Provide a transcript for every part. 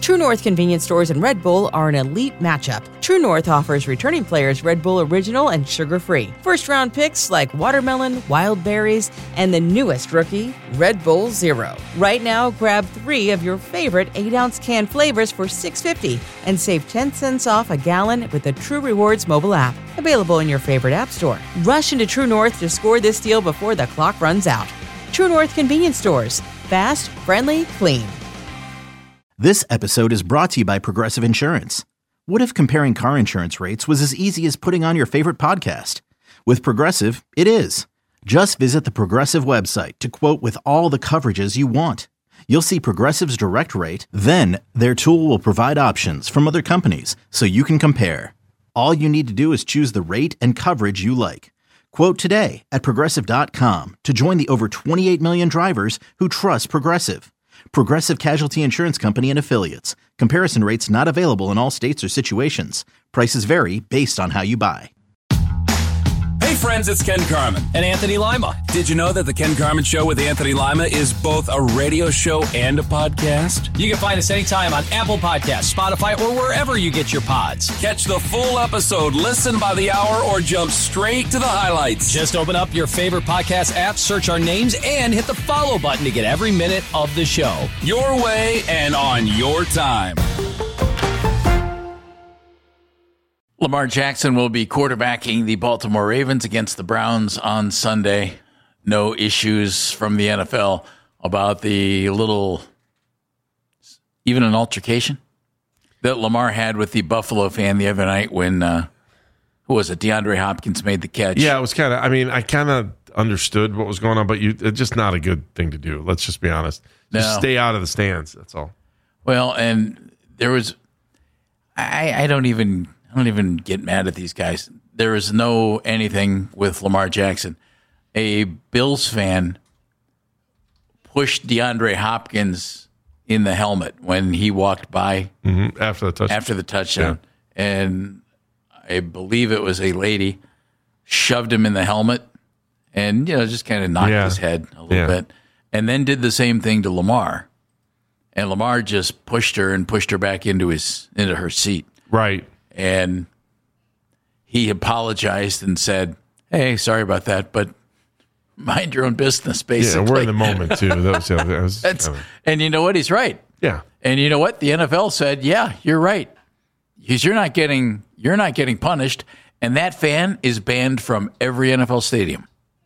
True North Convenience Stores and Red Bull are an elite matchup. True North offers returning players Red Bull Original and sugar-free. First-round picks like watermelon, wild berries, and the newest rookie, Red Bull Zero. Right now, grab 3 of your favorite 8-ounce can flavors for $6.50 and save 10 cents off a gallon with the True Rewards mobile app. Available in your favorite app store. Rush into True North to score this deal before the clock runs out. True North Convenience Stores. Fast, friendly, clean. This episode is brought to you by Progressive Insurance. What if comparing car insurance rates was as easy as putting on your favorite podcast? With Progressive, it is. Just visit the Progressive website to quote with all the coverages you want. You'll see Progressive's direct rate, then their tool will provide options from other companies so you can compare. All you need to do is choose the rate and coverage you like. Quote today at Progressive.com to join the over 28 million drivers who trust Progressive. Progressive Casualty Insurance Company and Affiliates. Comparison rates not available in all states or situations. Prices vary based on how you buy. Hey friends, it's Ken Carman. And Anthony Lima. Did you know that The Ken Carman Show with Anthony Lima is both a radio show and a podcast? You can find us anytime on Apple Podcasts, Spotify, or wherever you get your pods. Catch the full episode, listen by the hour, or jump straight to the highlights. Just open up your favorite podcast app, search our names, and hit the follow button to get every minute of the show. Your way and on your time. Lamar Jackson will be quarterbacking the Baltimore Ravens against the Browns on Sunday. No issues from the NFL about the even an altercation that Lamar had with the Buffalo fan the other night when, who was it, DeAndre Hopkins made the catch. Yeah, it was kind of, I kind of understood what was going on, but it's just not a good thing to do. Let's just be honest. Just stay out of the stands, that's all. Well, and there was, I don't even get mad at these guys. There is no anything with Lamar Jackson. A Bills fan pushed DeAndre Hopkins in the helmet when he walked by after the touchdown. Yeah. And I believe it was a lady shoved him in the helmet and just kind of knocked his head a little bit, and then did the same thing to Lamar. And Lamar just pushed her back into her seat. Right. And he apologized and said, "Hey, sorry about that, but mind your own business." Basically, yeah, we're in the moment too. And you know what? He's right. Yeah. And you know what? The NFL said, "Yeah, you're right. Because you're not getting punished." And that fan is banned from every NFL stadium.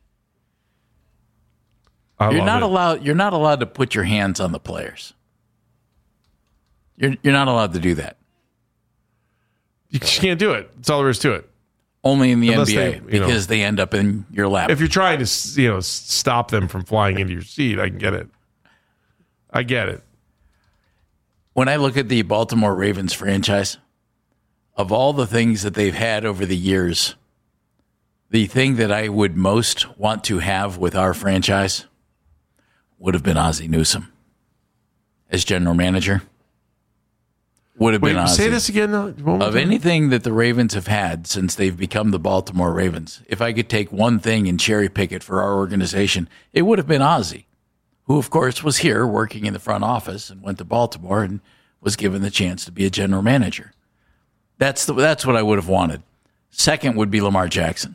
You're not allowed to put your hands on the players. You're not allowed to do that. You just can't do it. That's all there is to it. Only in the NBA, because they end up in your lap. If you're trying to, stop them from flying into your seat, I can get it. I get it. When I look at the Baltimore Ravens franchise, of all the things that they've had over the years, the thing that I would most want to have with our franchise would have been Ozzie Newsome as general manager. Would have been Ozzie. Say this again. Of anything that the Ravens have had since they've become the Baltimore Ravens, if I could take one thing and cherry pick it for our organization, it would have been Ozzie, who, of course, was here working in the front office and went to Baltimore and was given the chance to be a general manager. That's what I would have wanted. Second would be Lamar Jackson.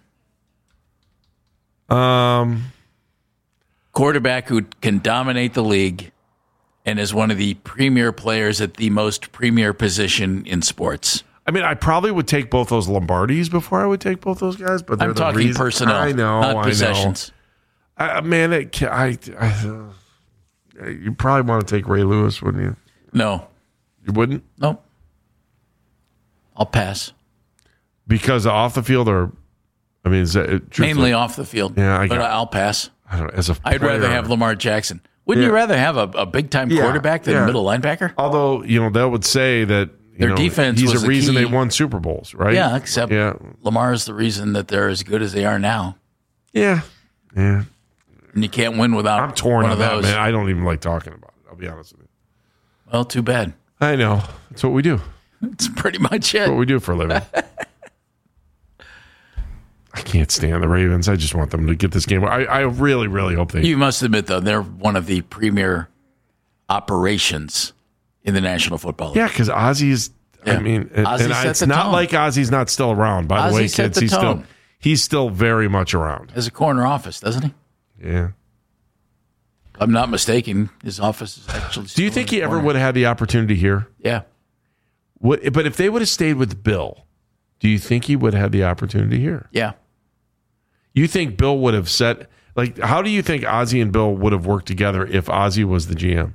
Quarterback who can dominate the league and is one of the premier players at the most premier position in sports. I mean, I probably would take both those Lombardis before I would take both those guys, but I'm talking personnel, I know, not possessions. You probably want to take Ray Lewis, wouldn't you? No. You wouldn't? No. I'll pass. Because off the field, is that mainly off the field? Yeah, but I'll pass. I don't know. I'd rather have Lamar Jackson. Wouldn't you rather have a big-time quarterback than a middle linebacker? Although, that would say that their defense he's was the reason key. they won Super Bowls, right? Yeah, except Lamar is the reason that they're as good as they are now. Yeah. Yeah. And you can't win without I'm torn one on of that, those. man. I don't even like talking about it. I'll be honest with you. Well, too bad. I know. That's what we do. It's pretty much it. That's what we do for a living. I can't stand the Ravens. I just want them to get this game. I really, really hope they... You must admit, though, they're one of the premier operations in the National Football League. Yeah, because Ozzy's. Yeah. I mean, Ozzy set it's the not tone. like Ozzy's not still around. By the Ozzy way, set kids, the he's still very much around. Has a corner office, doesn't he? Yeah. If I'm not mistaken, his office is actually. Do you think he ever would have had the opportunity here? Yeah. But if they would have stayed with Bill, do you think he would have had the opportunity here? Yeah. You think Bill would have said, like, how do you think Ozzy and Bill would have worked together if Ozzy was the GM?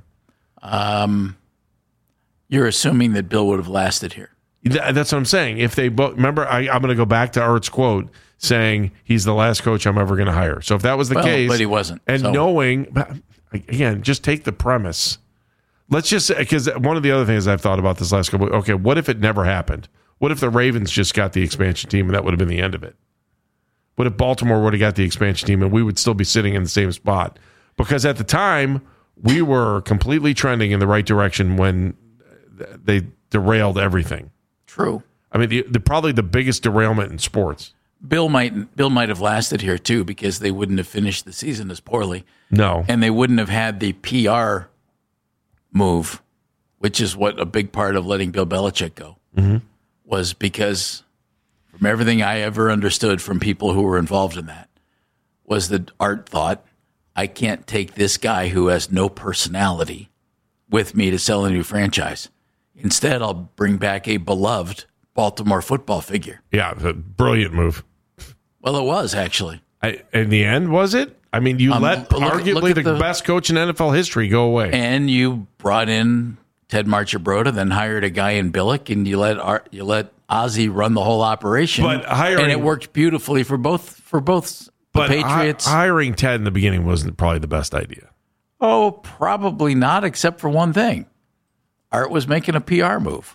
You're assuming that Bill would have lasted here. That's what I'm saying. If they both, remember, I'm going to go back to Art's quote saying he's the last coach I'm ever going to hire. So if that was the case, but he wasn't. And so. knowing, again, just take the premise. Let's just say, because one of the other things I've thought about this last couple, okay, what if it never happened? What if the Ravens just got the expansion team and that would have been the end of it? What if Baltimore would have got the expansion team and we would still be sitting in the same spot? Because at the time, we were completely trending in the right direction when they derailed everything. True. I mean, probably the biggest derailment in sports. Bill might have lasted here too because they wouldn't have finished the season as poorly. No. And they wouldn't have had the PR move, which is what a big part of letting Bill Belichick go was, because from everything I ever understood from people who were involved in that was that Art thought, I can't take this guy who has no personality with me to sell a new franchise. Instead, I'll bring back a beloved Baltimore football figure. Yeah, a brilliant move. Well, it was, actually. In the end, was it? I mean, you let arguably the best coach in NFL history go away. And you brought in Ted Marchibroda, then hired a guy in Billick, and you let Ozzy run the whole operation. And it worked beautifully for both the Patriots. Hiring Ted in the beginning wasn't probably the best idea. Oh, probably not, except for one thing. Art was making a PR move.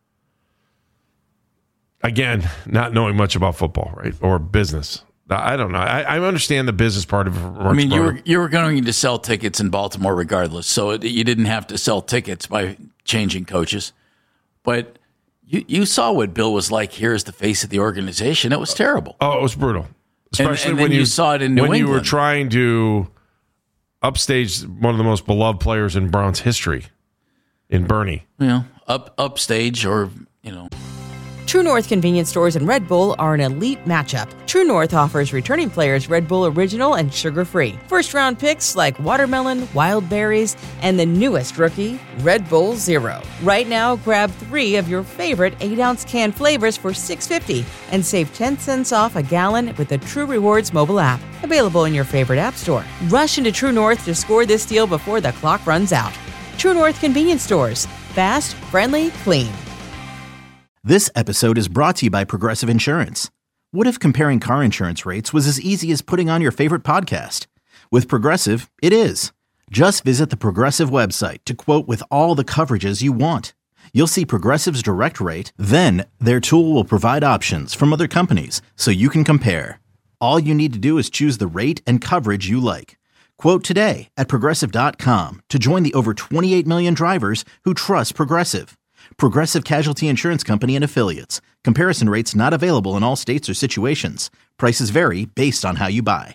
Again, not knowing much about football, right? Or business. I don't know. I understand the business part of it. I mean, you were going to sell tickets in Baltimore regardless, so you didn't have to sell tickets by changing coaches. But you saw what Bill was like here as the face of the organization. It was terrible. Oh, it was brutal. Especially and when you saw it in New England. When you were trying to upstage one of the most beloved players in Browns history, in Bernie. Upstage or, True North convenience stores and Red Bull are an elite matchup. True North offers returning players Red Bull Original and sugar-free. First-round picks like watermelon, wild berries, and the newest rookie, Red Bull Zero. Right now, grab 3 of your favorite 8-ounce can flavors for $6.50 and save 10 cents off a gallon with the True Rewards mobile app. Available in your favorite app store. Rush into True North to score this deal before the clock runs out. True North convenience stores. Fast, friendly, clean. This episode is brought to you by Progressive Insurance. What if comparing car insurance rates was as easy as putting on your favorite podcast? With Progressive, it is. Just visit the Progressive website to quote with all the coverages you want. You'll see Progressive's direct rate, then their tool will provide options from other companies so you can compare. All you need to do is choose the rate and coverage you like. Quote today at Progressive.com to join the over 28 million drivers who trust Progressive. Progressive Casualty Insurance Company and Affiliates. Comparison rates not available in all states or situations. Prices vary based on how you buy.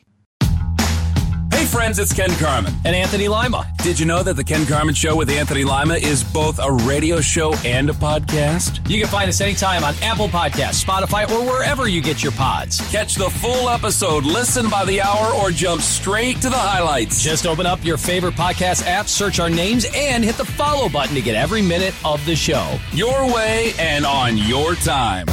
Hey friends, it's Ken Carman. And Anthony Lima. Did you know that the Ken Carman Show with Anthony Lima is both a radio show and a podcast? You can find us anytime on Apple Podcasts, Spotify, or wherever you get your pods. Catch the full episode, listen by the hour, or jump straight to the highlights. Just open up your favorite podcast app, search our names, and hit the follow button to get every minute of the show. Your way and on your time.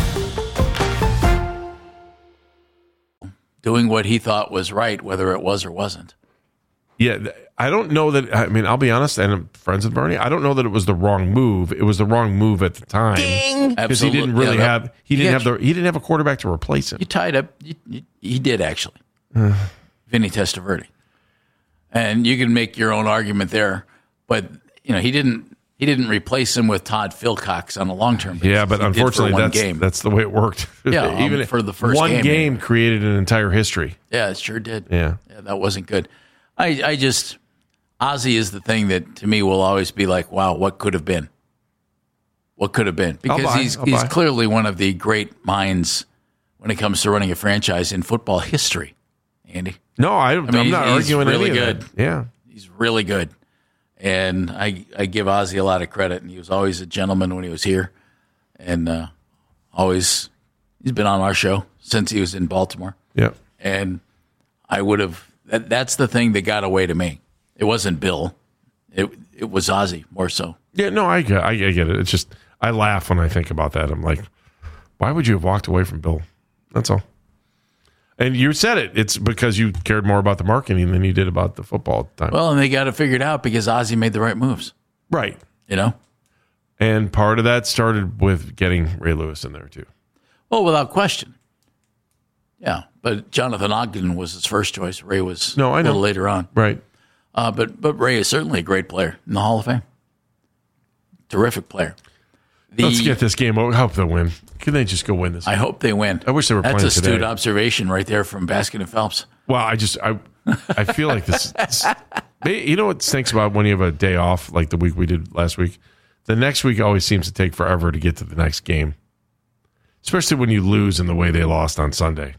Doing what he thought was right, whether it was or wasn't. Yeah, I don't know that. I mean, I'll be honest, and I'm friends with Bernie. I don't know that it was the wrong move. It was the wrong move at the time. Ding! Because he didn't really have. He didn't have a quarterback to replace him. You tied up. He did actually. Vinny Testaverde, and you can make your own argument there, but he didn't replace him with Todd Philcox on a long-term basis. Yeah, but unfortunately, that's the way it worked. Yeah, even for the first one game created an entire history. Yeah, it sure did. Yeah, that wasn't good. Ozzy is the thing that to me will always be like, wow, what could have been? What could have been? Because he's clearly one of the great minds when it comes to running a franchise in football history. Andy, no, I'm not arguing. He's really any good. Of that. Yeah, he's really good. And I give Ozzie a lot of credit, and he was always a gentleman when he was here, and he's been on our show since he was in Baltimore. Yeah. And I would have that's the thing that got away to me. It wasn't Bill. It was Ozzie more so. Yeah, no, I get it. It's just I laugh when I think about that. I'm like, why would you have walked away from Bill? That's all. And you said it. It's because you cared more about the marketing than you did about the football at the time. Well, and they got it figured out because Ozzie made the right moves. Right. You know? And part of that started with getting Ray Lewis in there, too. Well, without question. Yeah. But Jonathan Ogden was his first choice. Ray was a little later on. Right. But Ray is certainly a great player in the Hall of Fame. Terrific player. Let's get this game over. I hope they win. Can they just go win this game? I hope they win. I wish they were playing today. That's astute observation right there from Baskin and Phelps. Well, I feel like this. You know what stinks about when you have a day off, like the week we did last week? The next week always seems to take forever to get to the next game, especially when you lose in the way they lost on Sunday.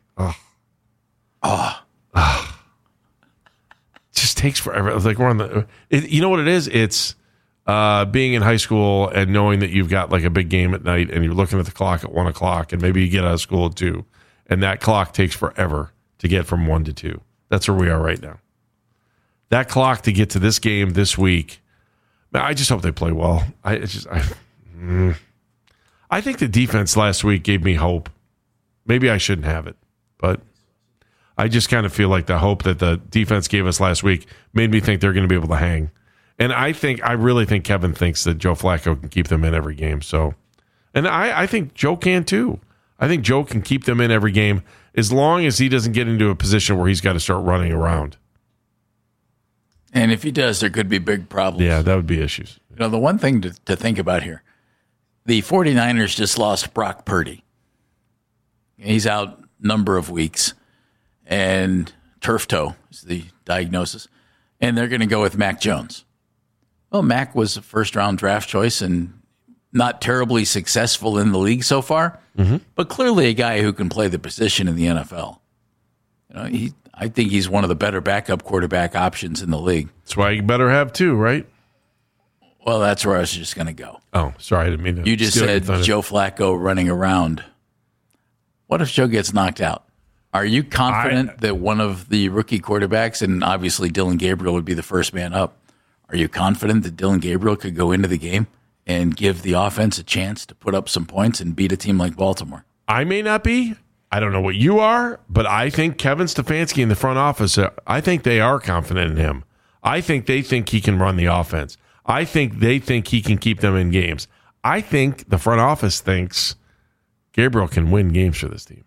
It just takes forever. It's like we're on the. You know what it is? It's being in high school and knowing that you've got like a big game at night and you're looking at the clock at 1 o'clock and maybe you get out of school at 2 and that clock takes forever to get from 1 to 2. That's where we are right now. That clock to get to this game this week, man, I just hope they play well. I think the defense last week gave me hope. Maybe I shouldn't have it, but I just kind of feel like the hope that the defense gave us last week made me think they're going to be able to hang. And I really think Kevin thinks that Joe Flacco can keep them in every game. So, and I think Joe can too. I think Joe can keep them in every game as long as he doesn't get into a position where he's got to start running around. And if he does, there could be big problems. Yeah, that would be issues. You know, the one thing to think about here, the 49ers just lost Brock Purdy. He's out a number of weeks, and turf toe is the diagnosis. And they're going to go with Mac Jones. Well, Mac was a first-round draft choice and not terribly successful in the league so far, but clearly a guy who can play the position in the NFL. You know, I think he's one of the better backup quarterback options in the league. That's why you better have 2, right? Well, that's where I was just going to go. Oh, sorry, I didn't mean to. You just said Joe Flacco running around. What if Joe gets knocked out? Are you confident that one of the rookie quarterbacks, and obviously Dylan Gabriel would be the first man up, are you confident that Dylan Gabriel could go into the game and give the offense a chance to put up some points and beat a team like Baltimore? I may not be. I don't know what you are, but I think Kevin Stefanski in the front office, I think they are confident in him. I think they think he can run the offense. I think they think he can keep them in games. I think the front office thinks Gabriel can win games for this team.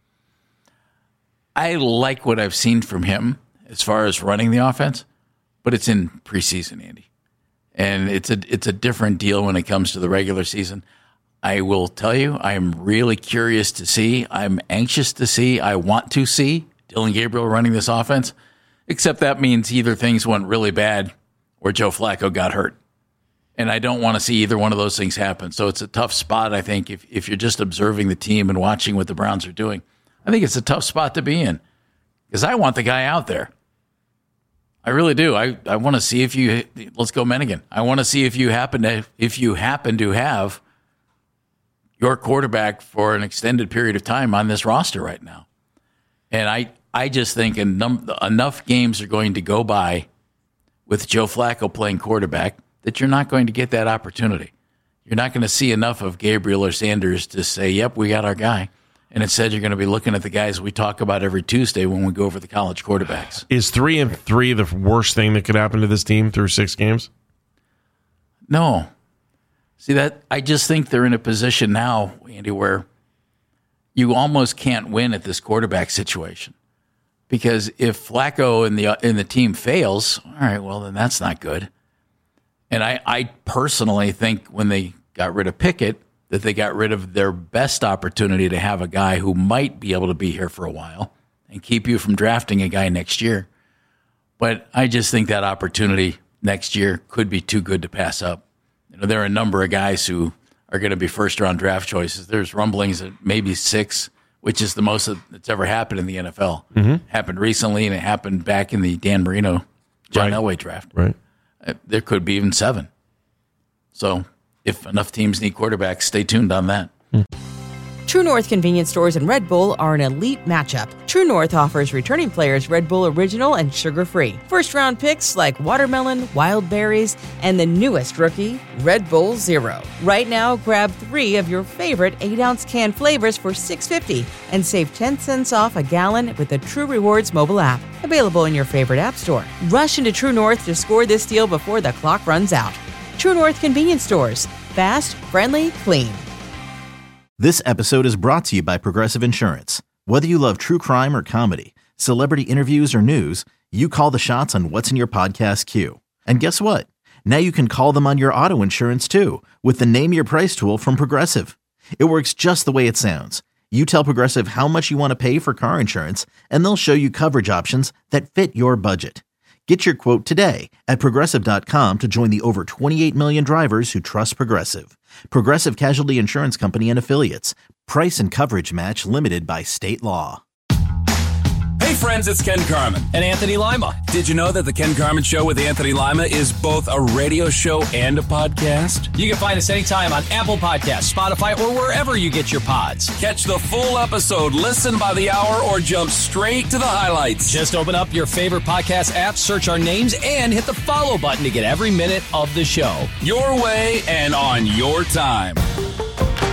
I like what I've seen from him as far as running the offense, but it's in preseason, Andy. And it's a different deal when it comes to the regular season. I will tell you, I am really curious to see. I'm anxious to see. I want to see Dylan Gabriel running this offense, except that means either things went really bad or Joe Flacco got hurt. And I don't want to see either one of those things happen. So it's a tough spot, I think, if you're just observing the team and watching what the Browns are doing. I think it's a tough spot to be in because I want the guy out there. I really do. I want to see if you let's go Menigan. I want to see if you happen to have your quarterback for an extended period of time on this roster right now. And I just think enough games are going to go by with Joe Flacco playing quarterback that you're not going to get that opportunity. You're not going to see enough of Gabriel or Sanders to say, yep, we got our guy. And instead, you're going to be looking at the guys we talk about every Tuesday when we go over the college quarterbacks. Is 3-3 the worst thing that could happen to this team through 6 games? No. See, that I just think they're in a position now, Andy, where you almost can't win at this quarterback situation. Because if Flacco and the team fails, all right, well, then that's not good. And I personally think when they got rid of Pickett, that they got rid of their best opportunity to have a guy who might be able to be here for a while and keep you from drafting a guy next year. But I just think that opportunity next year could be too good to pass up. You know, there are a number of guys who are going to be first-round draft choices. There's rumblings at maybe 6, which is the most that's ever happened in the NFL. Happened recently, and it happened back in the Dan Marino, John Elway draft. Right. There could be even 7. So if enough teams need quarterbacks, stay tuned on that. True North convenience stores and Red Bull are an elite matchup. True North offers returning players Red Bull Original and sugar-free. First-round picks like watermelon, wild berries, and the newest rookie, Red Bull Zero. Right now, grab 3 of your favorite 8-ounce can flavors for $6.50 and save 10 cents off a gallon with the True Rewards mobile app. Available in your favorite app store. Rush into True North to score this deal before the clock runs out. True North convenience stores. Fast, friendly, clean. This episode is brought to you by Progressive Insurance. Whether you love true crime or comedy, celebrity interviews or news, you call the shots on what's in your podcast queue. And guess what? Now you can call them on your auto insurance too with the Name Your Price tool from Progressive. It works just the way it sounds. You tell Progressive how much you want to pay for car insurance, and they'll show you coverage options that fit your budget. Get your quote today at Progressive.com to join the over 28 million drivers who trust Progressive. Progressive Casualty Insurance Company and Affiliates. Price and coverage match limited by state law. Hey friends, it's Ken Carman. And Anthony Lima. Did you know that the Ken Carman Show with Anthony Lima is both a radio show and a podcast? You can find us anytime on Apple Podcasts, Spotify, or wherever you get your pods. Catch the full episode, listen by the hour, or jump straight to the highlights. Just open up your favorite podcast app, search our names, and hit the follow button to get every minute of the show. Your way and on your time.